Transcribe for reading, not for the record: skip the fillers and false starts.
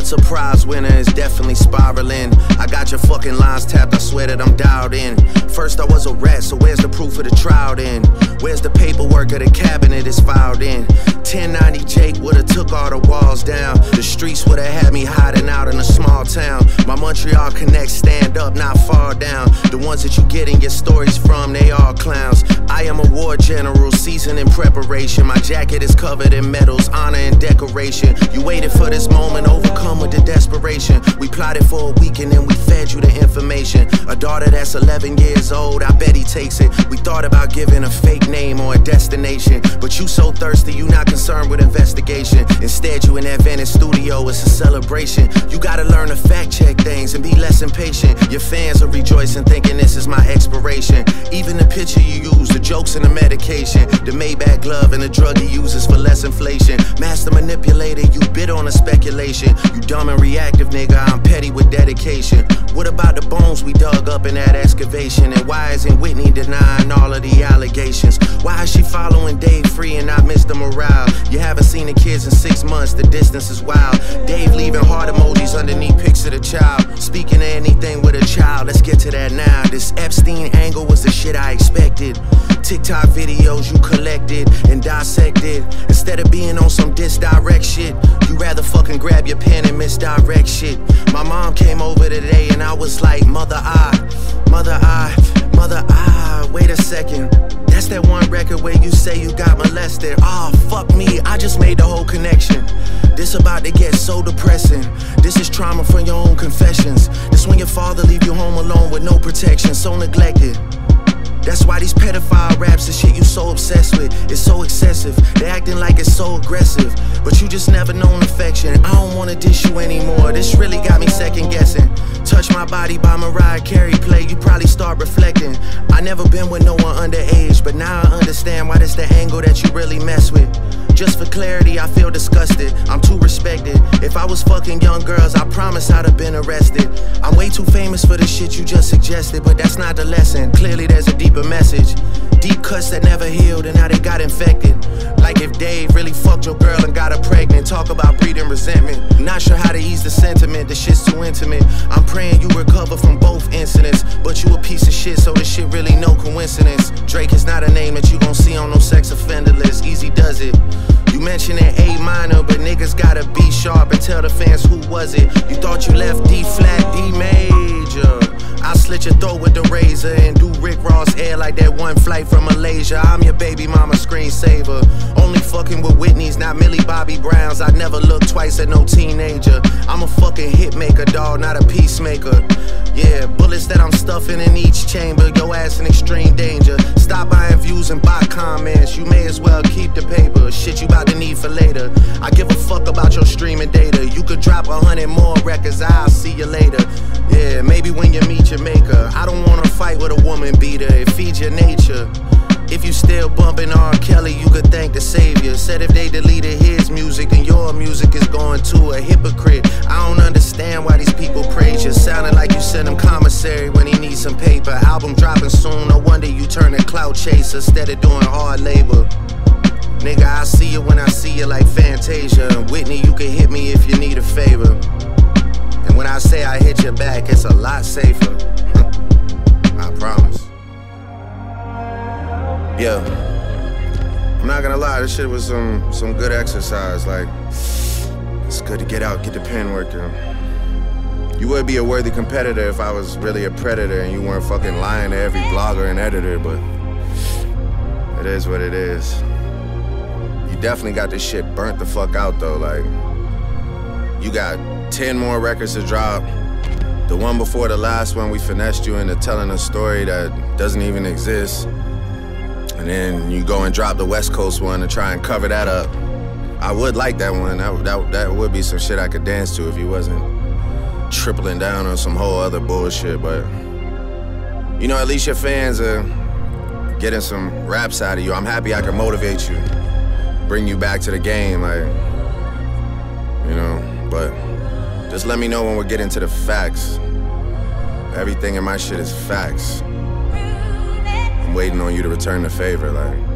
Pulitzer Prize winner is definitely spiraling. I got your fucking lines tapped, I swear that I'm dialed in. First I was a rat, so where's the proof of the trial then? Where's the paperwork of the cabinet is filed in? 1090 Jake would've took all the walls down. The streets would've had me hiding out in a small town. My Montreal connects stand up, not fall down. The ones that you getting your stories from, they all clowns. I am a war general, seasoned in preparation. My jacket is covered in medals, honor and decoration. You waited for this moment, overcome with the desperation. We plotted for a week and then we fed you the information. A daughter that's 11 years old, I bet he takes it. We thought about giving a fake name or a destination, but you so thirsty, you not concerned with investigation. Instead, you in that Venice studio, it's a celebration. You gotta learn to fact check things and be less impatient. Your fans are rejoicing, thinking this is my expiration. Even the picture you use, the jokes and the medication, the Maybach glove and the drug he uses for less inflation. Master manipulator, you bid on a speculation. You dumb and reactive, nigga, I'm petty with dedication. What about the bones we dug up in that excavation? And why isn't Whitney denying all of the allegations? Why is she following Dave free and not Mr. Morale? You haven't seen the kids in 6 months, the distance is wild. Dave leaving heart emojis underneath pics of the child. Speaking of anything with a child, let's get to that now. This Epstein angle was the shit I expected. TikTok videos you collected and dissected. Instead of being on some disdirect shit, you rather fucking grab your pen and misdirect shit. My mom came over today and I was like, mother, wait a second. That's that one record where you say you got molested. Fuck me, I just made the whole connection. This about to get so depressing. This is trauma from your own confessions. This when your father leave you home alone with no protection, so neglected. That's why these pedophile raps and shit you so obsessed with, it's so excessive. They acting like it's so aggressive, but you just never known affection. I don't wanna dish you anymore, this really got me second guessing. Touch My Body by Mariah Carey play, you probably start reflecting. I never been with no one underage, but now I understand why that's the angle that you really mess with. Just for clarity, I feel disgusted, I'm too respected. If I was fucking young girls, I promise I'd have been arrested. I'm way too famous for the shit you just suggested, but that's not the lesson. Clearly there's a deeper message. Deep cuts that never healed and now they got infected. Like if Dave really fucked your girl and got her pregnant. Talk about breeding resentment. Not sure how to ease the sentiment, the shit's too intimate. I'm praying you recover from both incidents, but you a piece of shit, so this shit really no coincidence. Drake is not a name that you gon' see on no sex offender list. Easy does it. You mentioned an A minor, but niggas gotta be sharp and tell the fans who was it. You thought you left D flat, D major. I'll slit your throat with the razor and do Rick Ross hair like that one flight from Malaysia. I'm your baby mama screensaver. Only fucking with Whitney's, not Millie Bobby Brown's. I never look twice at no teenager. I'm a fucking hit maker, dawg, not a peacemaker. Yeah, bullets that I'm stuffing in each chamber. Your ass in extreme danger. Stop buying views and bot comments. You may as well keep the paper. Shit you about to need for later. I give a fuck about your streaming data. You could drop 100 more records, I'll see you later. Yeah, maybe when you meet your maker. I don't wanna fight with a woman beater, it feeds your nature. If you still bumping R. Kelly, you could thank the savior. Said if they deleted his music, then your music is going to a hypocrite. I don't understand why these people praise you. Sounding like you sent him commissary when he needs some paper. Album dropping soon, no wonder you turn a clout chaser instead of doing hard labor. Nigga, I see you when I see you like Fantasia. And Whitney, you can hit me if you need a favor. And when I say I hit your back, it's a lot safer. I promise. Yeah, I'm not gonna lie, this shit was some good exercise. Like, it's good to get out, get the pen working. You would be a worthy competitor if I was really a predator and you weren't fucking lying to every blogger and editor, but it is what it is. You definitely got this shit burnt the fuck out though. Like, you got 10 more records to drop. The one before the last one, we finessed you into telling a story that doesn't even exist. And then you go and drop the West Coast one to try and cover that up. I would like that one. That would be some shit I could dance to if you wasn't tripling down on some whole other bullshit. But, you know, at least your fans are getting some raps out of you. I'm happy I can motivate you, bring you back to the game, like, you know. But just let me know when we're getting to the facts. Everything in my shit is facts. I'm waiting on you to return the favor, like.